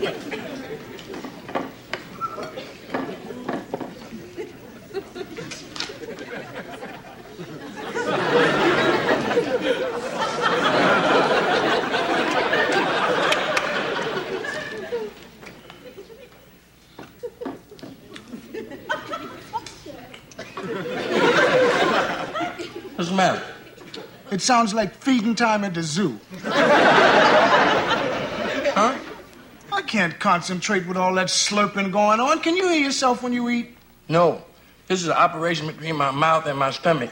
What's the matter? It sounds like feeding time at the zoo. Huh? I can't concentrate with all that slurping going on. Can you hear yourself when you eat? No. This is an operation between my mouth and my stomach.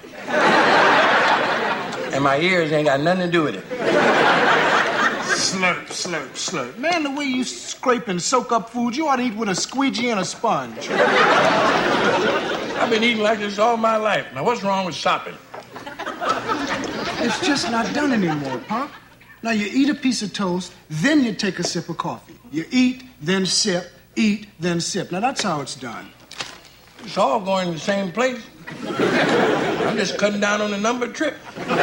And my ears ain't got nothing to do with it. Slurp, slurp, slurp. Man, the way you scrape and soak up food, you ought to eat with a squeegee and a sponge. I've been eating like this all my life. Now, what's wrong with sopping? It's just not done anymore, Pop. Now, you eat a piece of toast, then you take a sip of coffee. You eat, then sip, eat, then sip. Now, that's how it's done. It's all going to the same place. I'm just cutting down on the number of trips.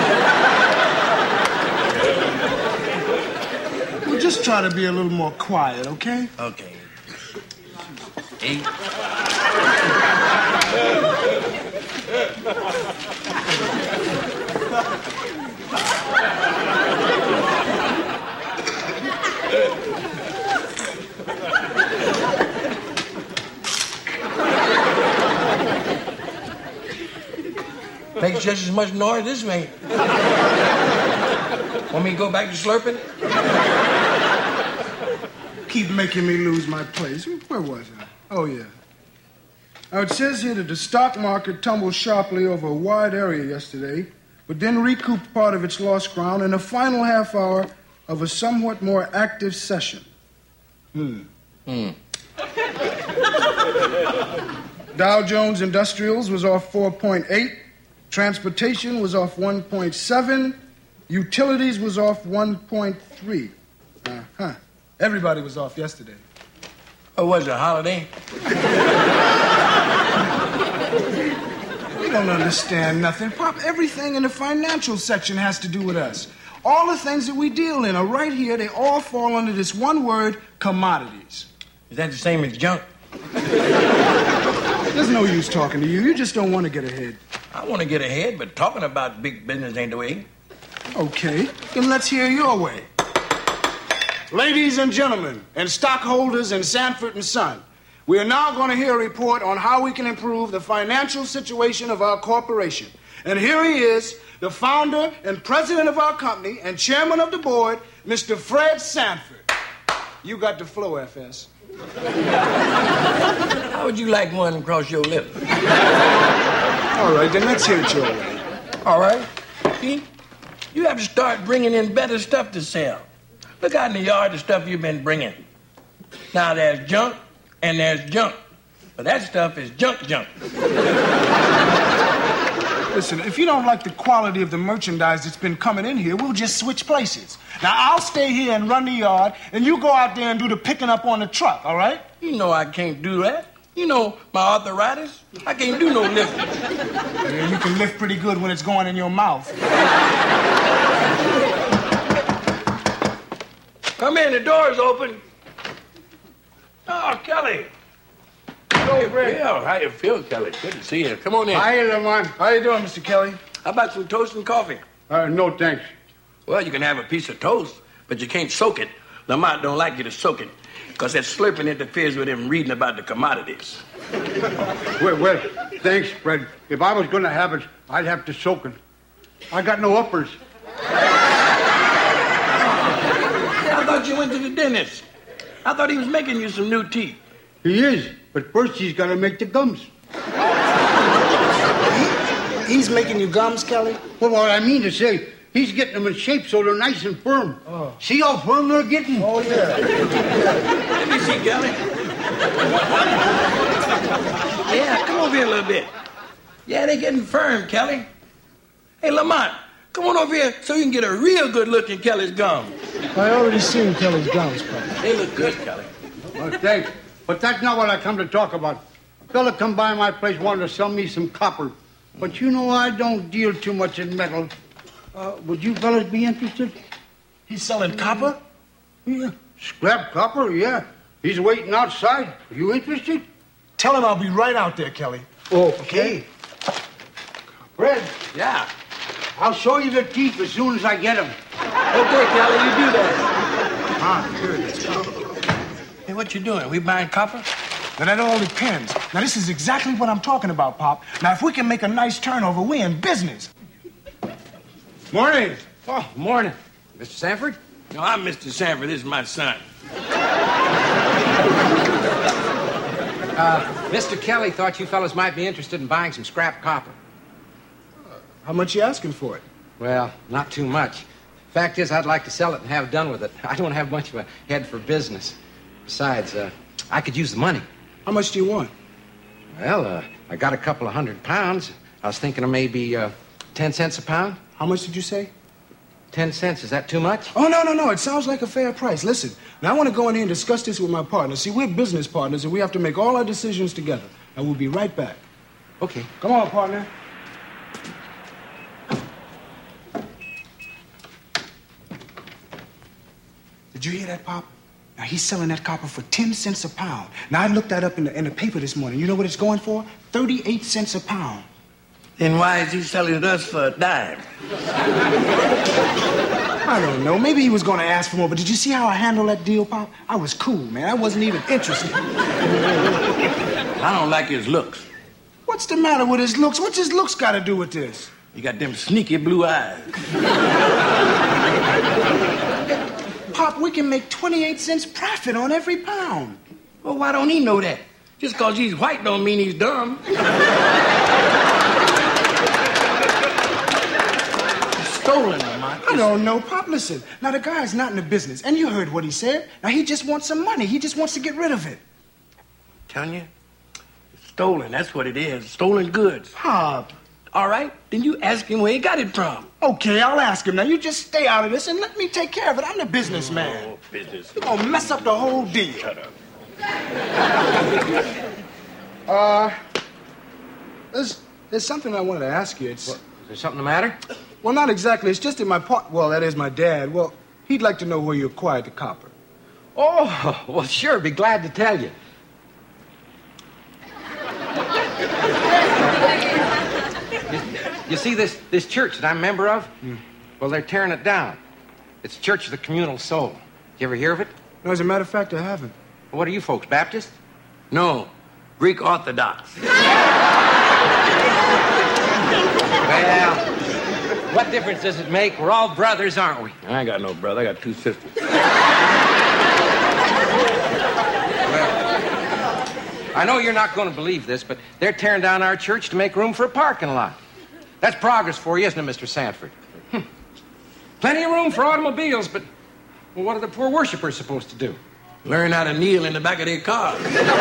Well, just try to be a little more quiet, okay? Okay. 8. Makes just as much noise this way. Want me to go back to slurping? Keep making me lose my place. Where was I? Oh, yeah. Now, it says here that the stock market tumbled sharply over a wide area yesterday, but then recouped part of its lost ground in the final half hour of a somewhat more active session. Dow Jones Industrials was off 4.8. Transportation was off 1.7. Utilities was off 1.3. Everybody was off yesterday. Oh, was it a holiday? You don't understand nothing, Pop. Everything in the financial section has to do with us. All the things that we deal in are right here. They all fall under this one word, commodities. Is that the same as junk? There's no use talking to you. You just don't want to get ahead. I want to get ahead, but talking about big business ain't the way. Okay, then let's hear your way. Ladies and gentlemen, and stockholders in Sanford and Son, we are now going to hear a report on how we can improve the financial situation of our corporation. And here he is, the founder and president of our company and chairman of the board, Mr. Fred Sanford. You got the floor, FS. How would you like one across your lip? All right, then let's hear it your way. All right. See, you have to start bringing in better stuff to sell. Look out in the yard, the stuff you've been bringing. Now, there's junk and there's junk. But that stuff is junk. Listen, if you don't like the quality of the merchandise that's been coming in here, we'll just switch places. Now, I'll stay here and run the yard, and you go out there and do the picking up on the truck, all right? You know I can't do that. You know my arthritis. I can't do no lifting. Yeah, you can lift pretty good when it's going in your mouth. Come in, the door's open. Oh, Kelly. Hey, Ray. How you feel, Kelly? Good to see you. Come on in. Hi, Lamont. How you doing, Mr. Kelly? How about some toast and coffee? No, thanks. Well, you can have a piece of toast, but you can't soak it. Lamont don't like you to soak it, because that slurping interferes with him reading about the commodities. Well, thanks, Fred. If I was going to have it, I'd have to soak it. I got no uppers. I thought you went to the dentist. I thought he was making you some new teeth. He is, but first he's got to make the gums. He's making you gums, Kelly? Well, what I mean to say, he's getting them in shape so they're nice and firm. Oh. See how firm they're getting? Oh, yeah. Let me see, Kelly. Yeah, come over here a little bit. Yeah, they're getting firm, Kelly. Hey, Lamont, come on over here so you can get a real good look at Kelly's gums. I already seen Kelly's gums, Pop. They look good, Kelly. Oh, thanks. But that's not what I come to talk about. A fella come by my place wanted to sell me some copper. But you know I don't deal too much in metal. Would you fellas be interested? He's selling copper? Yeah. Scrap copper, yeah. He's waiting outside. Are you interested? Tell him I'll be right out there, Kelly. Okay. Fred, Yeah. I'll show you the teeth as soon as I get them. Okay, Kelly, you do that. Ah, good. Let's go. Hey, what you doing? We buying copper? Now, that all depends. Now, this is exactly what I'm talking about, Pop. Now, if we can make a nice turnover, we're in business. Morning. Oh, morning. Mr. Sanford? No, I'm Mr. Sanford. This is my son. Mr. Kelly thought you fellas might be interested in buying some scrap copper. How much you asking for it? Well, not too much. Fact is, I'd like to sell it and have done with it. I don't have much of a head for business. Besides, I could use the money. How much do you want? Well, I got a couple of £100. I was thinking of maybe 10 cents a pound. How much did you say? 10 cents, is that too much? Oh, no. It sounds like a fair price. Listen, now I want to go in here and discuss this with my partner. See, we're business partners, and we have to make all our decisions together. And we'll be right back. Okay. Come on, partner. Did you hear that, Pop? Now, he's selling that copper for 10 cents a pound. Now, I looked that up in the paper this morning. You know what it's going for? 38 cents a pound. Then why is he selling it us for a dime? I don't know. Maybe he was going to ask for more, but did you see how I handled that deal, Pop? I was cool, man. I wasn't even interested. I don't like his looks. What's the matter with his looks? What's his looks got to do with this? He got them sneaky blue eyes. Pop, we can make 28 cents profit on every pound. Well, why don't he know that? Just because he's white don't mean he's dumb. Stolen them, I don't know, Pop. Listen, now the guy's not in the business, and you heard what he said. Now he just wants some money. He just wants to get rid of it. Telling you, it's stolen. That's what it is. Stolen goods. Pop. All right, then you ask him where he got it from. Okay, I'll ask him. Now you just stay out of this and let me take care of it. I'm the businessman. Oh, business. You're gonna mess up the whole deal. Shut up. There's something I wanted to ask you. It's Is there something the matter? well, not exactly. It's just in my well, that is my dad. Well, he'd like to know where you acquired the copper. Oh, well, sure. Be glad to tell you. You see this church that I'm a member of? Well, they're tearing it down. It's Church of the Communal Soul. You ever hear of it? No, as a matter of fact, I haven't. What are you folks, Baptist? No, Greek Orthodox. Well, what difference does it make? We're all brothers, aren't we? I ain't got no brother. I got two sisters. I know you're not going to believe this, but they're tearing down our church to make room for a parking lot. That's progress for you, isn't it, Mr. Sanford? Plenty of room for automobiles, but well, what are the poor worshipers supposed to do? Learn how to kneel in the back of their car.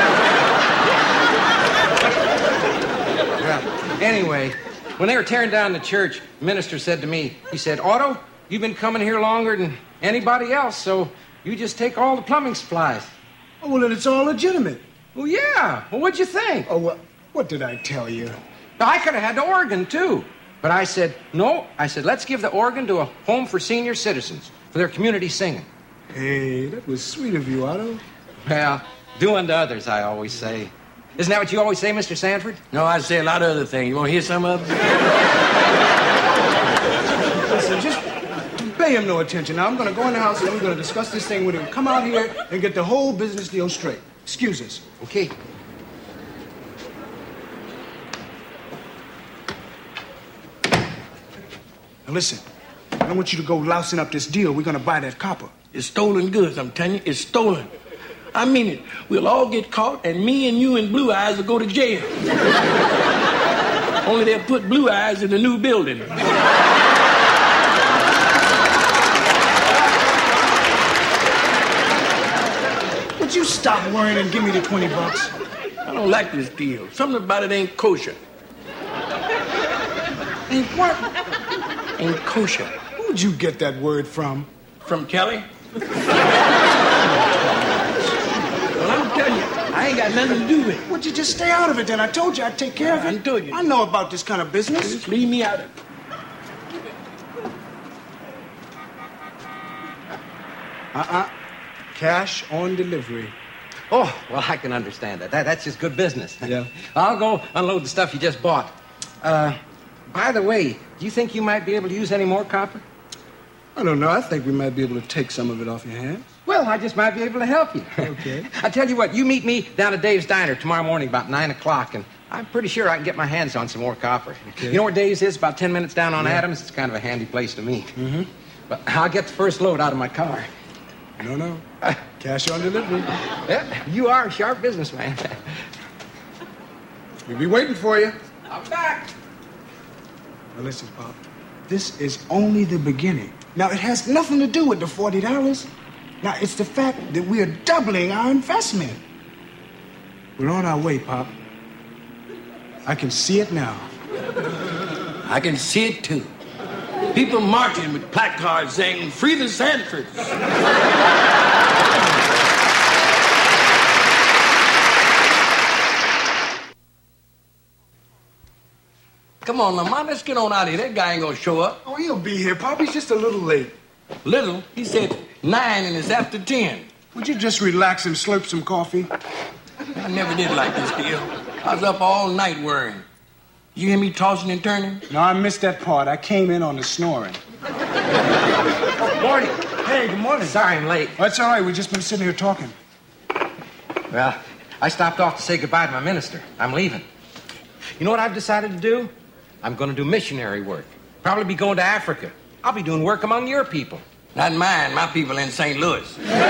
Well, anyway, when they were tearing down the church, the minister said to me, he said, Otto, you've been coming here longer than anybody else, so you just take all the plumbing supplies. Oh, well, then it's all legitimate. Well, yeah. Well, what'd you think? Oh, well, what did I tell you? I could have had the organ, too. But I said, no. I said, let's give the organ to a home for senior citizens for their community singing. Hey, that was sweet of you, Otto. Well, do unto others, I always say. Isn't that what you always say, Mr. Sanford? No, I say a lot of other things. You want to hear some of them? Listen, just pay him no attention. Now, I'm going to go in the house and we're going to discuss this thing with him. Come out here and get the whole business deal straight. Excuse us. Okay. Now, listen. I don't want you to go lousing up this deal. We're going to buy that copper. It's stolen goods, I'm telling you. It's stolen. I mean it. We'll all get caught, and me and you and Blue Eyes will go to jail. Only they'll put Blue Eyes in the new building. Would you stop worrying and give me the $20? I don't like this deal. Something about it ain't kosher. Ain't what? Ain't kosher. Who'd you get that word from? From Kelly? Well, I'm telling you, I ain't got nothing to do with it. Would you just stay out of it then? I told you I'd take care of it. I told you. I know about this kind of business. Just leave me out of it. Cash on delivery. Oh, well, I can understand that. That's just good business. Yeah. I'll go unload the stuff you just bought. By the way, do you think you might be able to use any more copper? I don't know. I think we might be able to take some of it off your hands. Well, I just might be able to help you. Okay. I tell you what, you meet me down at Dave's Diner tomorrow morning about 9 o'clock, and I'm pretty sure I can get my hands on some more copper. Okay. You know where Dave's is? About 10 minutes down on Adams. It's kind of a handy place to meet. Mm-hmm. But I'll get the first load out of my car. No. Cash on delivery. Yeah, you are a sharp businessman. We'll be waiting for you. I'm back. Now listen, Pop. This is only the beginning. Now, it has nothing to do with the $40. Now, it's the fact that we're doubling our investment. We're on our way, Pop. I can see it now. I can see it too. People marching with placards saying, "Free the Sanfords." Come on, Lamont, let's get on out of here. That guy ain't gonna show up. Oh, he'll be here, Pop. He's just a little late. Little, he said 9 and it's after 10. Would you just relax and slurp some coffee? I never did like this deal. I was up all night worrying. You hear me tossing and turning? No, I missed that part. I came in on the snoring. Morning. Hey, good morning. Sorry I'm late. That's all right. We've just been sitting here talking. Well, I stopped off to say goodbye to my minister. I'm leaving. You know what I've decided to do? I'm going to do missionary work. Probably be going to Africa. I'll be doing work among your people. Not mine. My people in St. Louis.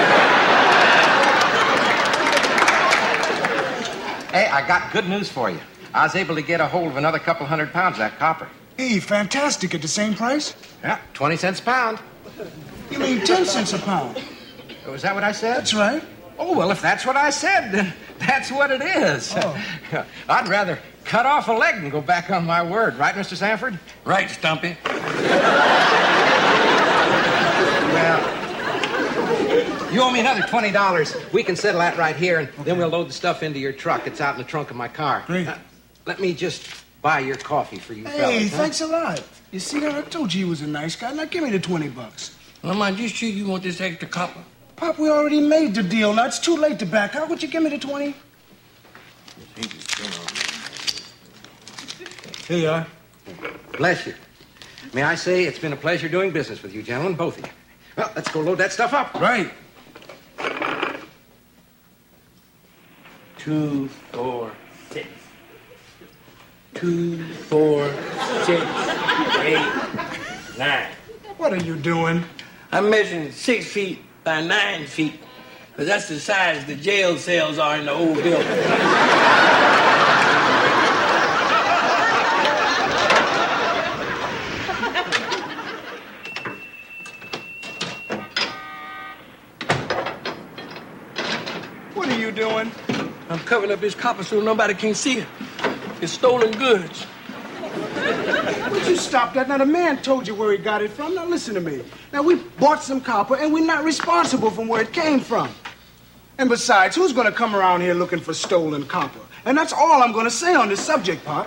Hey, I got good news for you. I was able to get a hold of another couple 100 pounds of that copper. Hey, fantastic. At the same price? Yeah, 20 cents a pound. You mean 10 cents a pound? Was that what I said? That's right. Oh, well, if that's what I said, then that's what it is. Oh. I'd rather cut off a leg than go back on my word. Right, Mr. Sanford? Right, Stumpy. Well, you owe me another $20. We can settle that right here, and then we'll load the stuff into your truck. It's out in the trunk of my car. Great. Let me just buy your coffee for you Hey, fellas. Huh? thanks a lot. You see, I told you he was a nice guy. Now give me the $20. Lamont, you sure you want this extra copper? Pop, we already made the deal. Now it's too late to back out. Would you give me the 20? Here you are. Bless you. May I say it's been a pleasure doing business with you, gentlemen, both of you. Well, let's go load that stuff up. Right. 2, 4, 6. 2, 4, 6, 8, 9. What are you doing? I'm measuring 6 feet by 9 feet. Because that's the size the jail cells are in the old building. What are you doing? I'm covering up his copper so nobody can see it. It's stolen goods. Would you stop that? Now, the man told you where he got it from. Now, listen to me. Now, we bought some copper, and we're not responsible for where it came from. And besides, who's going to come around here looking for stolen copper? And that's all I'm going to say on this subject, Pop.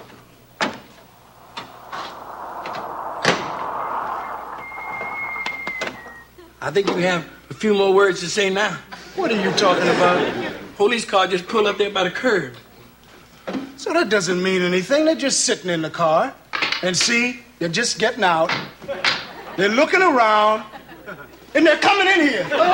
I think you have a few more words to say now. What are you talking about? Police car just pulled up there by the curb. So that doesn't mean anything. They're just sitting in the car. And see, they're just getting out. They're looking around. And they're coming in here. They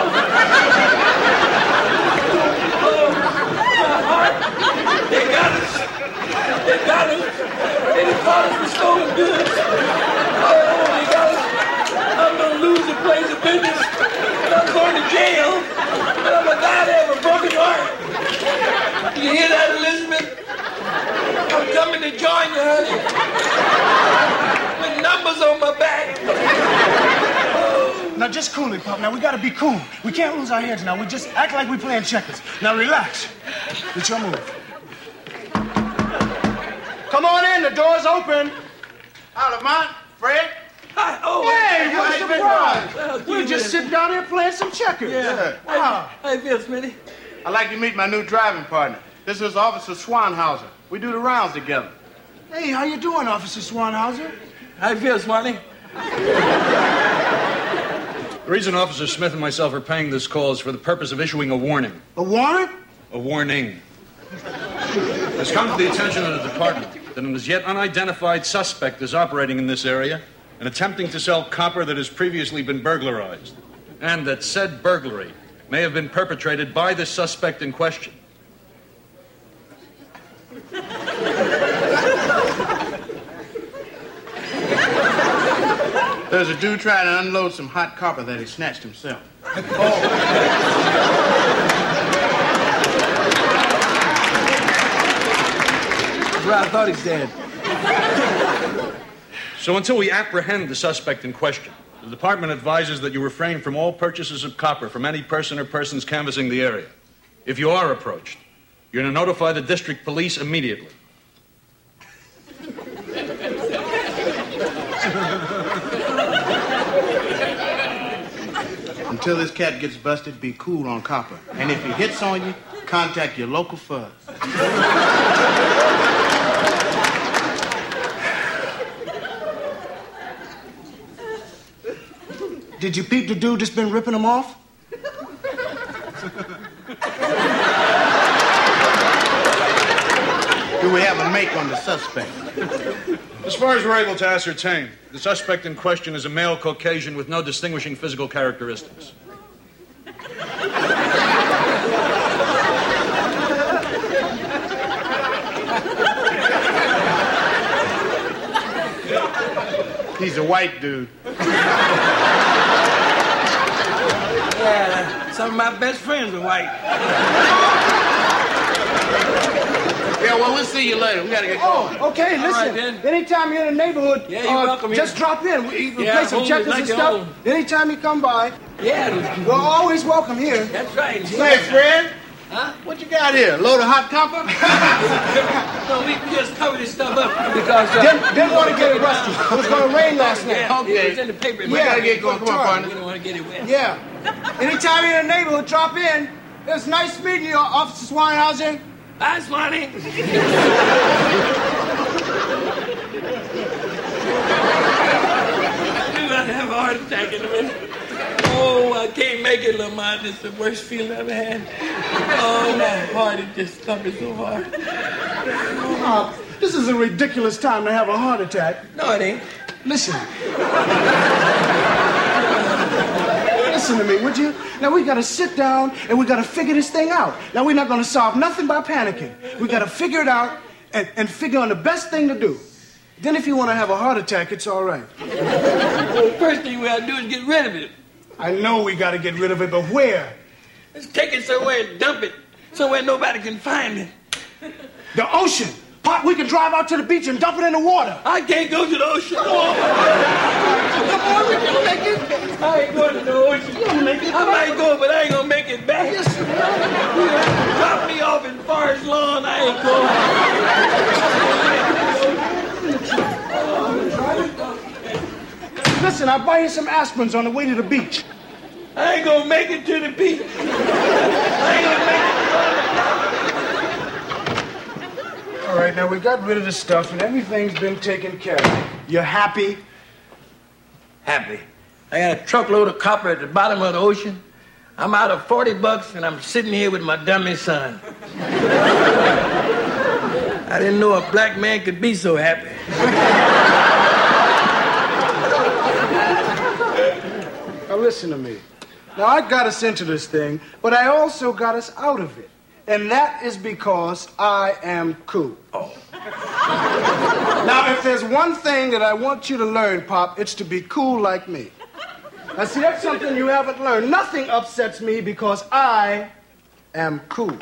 got us. They got us. They just caught us with stolen goods. Oh, they got us. I'm going to lose the place of business. I'm going to jail. And I'm going to die there with a broken heart. You hear that, Elizabeth? I'm coming to join you, honey. With numbers on my back. Now, just cool it, Pop. Now, we got to be cool. We can't lose our heads now. We just act like we're playing checkers. Now, relax. It's your move. Come on in. The door's open. Hi, Lamont. Fred? Hi. Oh, Hey, what a surprise. Well, We're just sitting down here playing some checkers. Yeah. Wow. How you feel, Smitty? I'd like to meet my new driving partner. This is Officer Swanhauser. We do the rounds together. Hey, how you doing, Officer Swanhauser? How you feel, Swanee? The reason Officer Smith and myself are paying this call is for the purpose of issuing a warning. A warrant? A warning. It has come to the attention of the department that an as yet unidentified suspect is operating in this area and attempting to sell copper that has previously been burglarized, and that said burglary may have been perpetrated by the suspect in question. There's a dude trying to unload some hot copper that he snatched himself. I thought he said. So until we apprehend the suspect in question, the department advises that you refrain from all purchases of copper from any person or persons canvassing the area. If you are approached, you're to notify the district police immediately. Until this cat gets busted, be cool on copper. And if he hits on you, contact your local fuzz. Did you peep the dude that's been ripping them off? Do we have a make on the suspect? As far as we're able to ascertain, the suspect in question is a male Caucasian with no distinguishing physical characteristics. He's a white dude. Yeah, some of my best friends are white. Yeah, well, we'll see you later. We gotta get going. Oh, okay, listen. right, then. Anytime you're in the neighborhood, Yeah, you're welcome just here. drop in. We Yeah, play some home checkers is like and your stuff. home. Anytime you come by, Yeah, we're always welcome here. that's right. Hey, Fred. Huh? What you got here? A load of hot copper? No, we just cover this stuff up because... Didn't want to get it rusty. It was going to rain last night. Yeah, Okay. it's in the paper. We gotta get going. Come on, partner. We don't want to get it wet. Yeah. Anytime you're in the neighborhood, drop in. It was nice meeting you, Officer Swinehauser. Bye, Swanee. I'm about to have a heart attack in a minute. Oh, I can't make it, Lamont. It's the worst feeling I've ever had. Oh, my heart is just thumping so hard. This is a ridiculous time to have a heart attack. No, it ain't. Listen. Listen to me, would you? Now, we got to sit down and we got to figure this thing out. Now, we're not going to solve nothing by panicking. We got to figure it out and figure on the best thing to do. Then if you want to have a heart attack, it's all right. Well, the first thing we got to do is get rid of it. I know we got to get rid of it, but where? Let's take it somewhere and dump it. Somewhere nobody can find it. The ocean. Pop, we can drive out to the beach and dump it in the water. I can't go to the ocean. Come on, we can make it. I ain't going to the ocean. I might go, but I ain't gonna make it back. Yes, Drop me off in Forest Lawn. I ain't going. Listen, I'll buy you some aspirins on the way to the beach. I ain't gonna make it to the beach. I ain't gonna make it. All right, now we got rid of the stuff and everything's been taken care of. You happy? Happy. I got a truckload of copper at the bottom of the ocean. I'm out of $40 and I'm sitting here with my dummy son. I didn't know a black man could be so happy. Now listen to me. Now I got us into this thing, but I also got us out of it. And that is because I am cool. Oh. Now, if there's one thing that I want you to learn, Pop, it's to be cool like me. Now, see, that's something you haven't learned. Nothing upsets me because I am cool.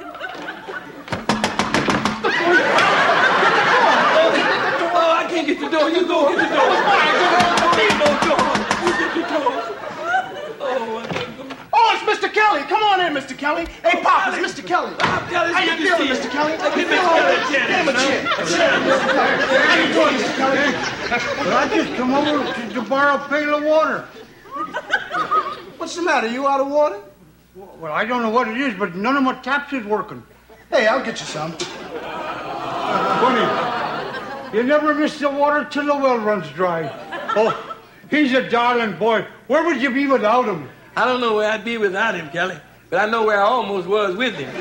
Oh, I can't get the door. You go get the door. Ain't no door. You get the door. Oh, I can't go. Oh, it's Mr. Kelly. Come on in, Mr. Kelly. Hey, Pop, it's Mr. Kelly. Kelly, How you good to feeling, see you. Mr. Kelly? Give me a chair. Give him a chair. How you doing, Mr. Kelly? But I just come over to borrow a pail of water. What's the matter? You out of water? Well, I don't know what it is, but none of my taps is working. Hey, I'll get you some. Funny, you never miss the water till the well runs dry. Oh, he's a darling boy. Where would you be without him? I don't know where I'd be without him, Kelly. but I know where I almost was with him.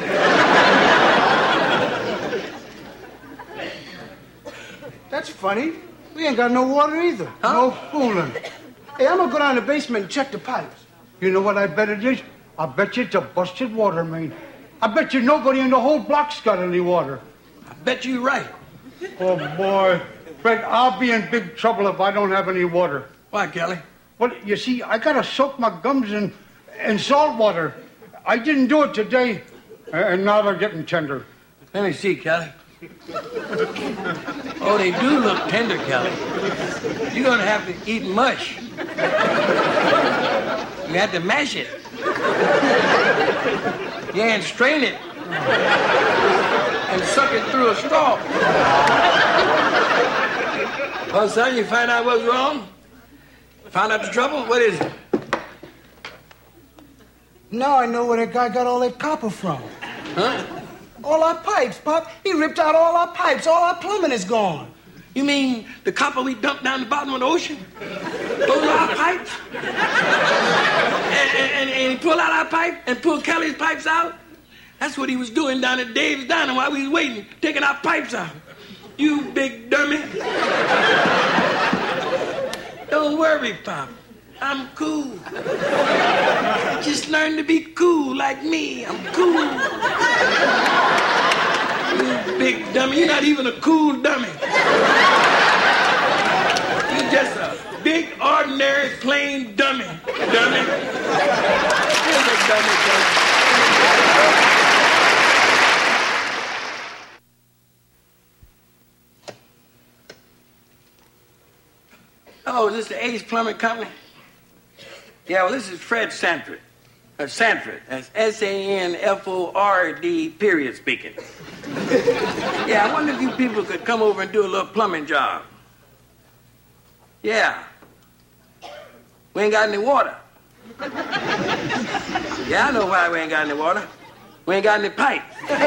That's funny. We ain't got no water either. Huh? No fooling. Hey, I'm gonna go down to the basement and check the pipes. You know what I bet it is? I bet you it's a busted water main. I bet you nobody in the whole block's got any water. I bet you're right. Oh, boy. Fred, I'll be in big trouble if I don't have any water. Why, Kelly? Well, you see, I gotta soak my gums in salt water. I didn't do it today, and now they're getting tender. Let me see, Kelly. Oh, they do look tender, Kelly. You're gonna have to eat mush. You have to mash it. Yeah, and strain it. And suck it through a straw. Well, son, you find out what's wrong? Found out the trouble? What is it? Now I know where that guy got all that copper from. Huh? All our pipes, Pop. He ripped out all our pipes. All our plumbing is gone. You mean the copper we dumped down the bottom of the ocean? Those are our pipes? And he pulled out our pipe and pulled Kelly's pipes out? That's what he was doing down at Dave's Diner while we was waiting, taking our pipes out. You big dummy. Don't worry, Pop. I'm cool. Just learn to be cool like me. I'm cool. You big dummy. You're not even a cool dummy. You're just a big, ordinary, plain dummy. Dummy. Here's a dummy, dummy. Oh, is this the Ace Plumbing Company? Yeah, well, this is Fred Sanford. Sanford. That's S-A-N-F-O-R-D period speaking. Yeah, I wonder if you people could come over and do a little plumbing job. Yeah. We ain't got any water. Yeah, I know why we ain't got any water. We ain't got any pipe.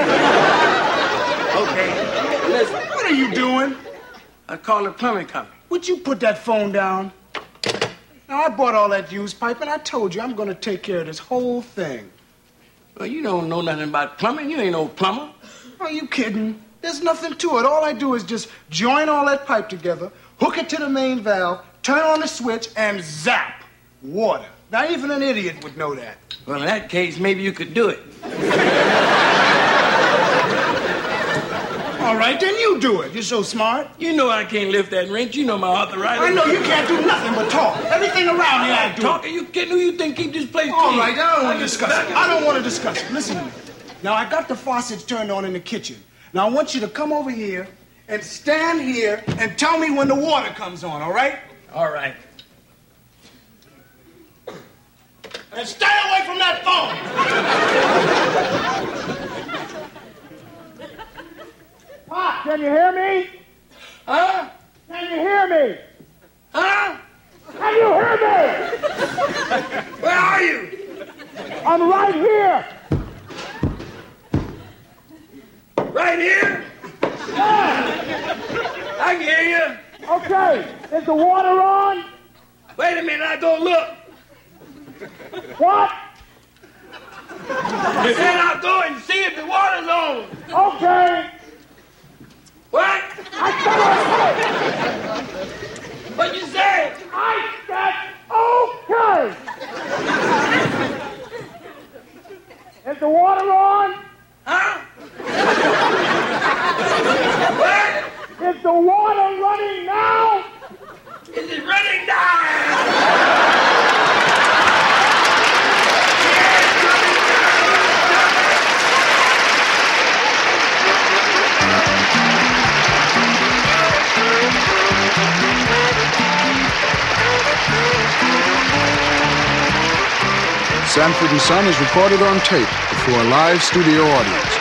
Okay, listen. What are you doing? I call the plumbing company. Would you put that phone down? Now, I bought all that used pipe, and I told you I'm going to take care of this whole thing. Well, you don't know nothing about plumbing. You ain't no plumber. Are you kidding? There's nothing to it. All I do is just join all that pipe together, hook it to the main valve, turn on the switch, and zap, water. Now, even an idiot would know that. Well, in that case, maybe you could do it. All right, then you do it. You're so smart. You know I can't lift that wrench. You know my arthritis. I know you can't do nothing but talk. Everything around here I do. Talking? You kidding? Who you think keep this place clean? All right, I don't want to discuss it. I don't want to discuss it. Listen to me. Now, I got the faucets turned on in the kitchen. Now, I want you to come over here and stand here and tell me when the water comes on, all right? All right. And stay away from that phone. Pop, can you hear me? Huh? Can you hear me? Huh? Can you hear me? Where are you? I'm right here. Right here? I can hear you. Okay, is the water on? Wait a minute, I go look. What? I said I'll go and see if the water's on. Okay. What? I said okay. What you say? I said okay. Is the water on? Huh? What? Is the water running now? Is it running down? Sanford and Son is recorded on tape before a live studio audience.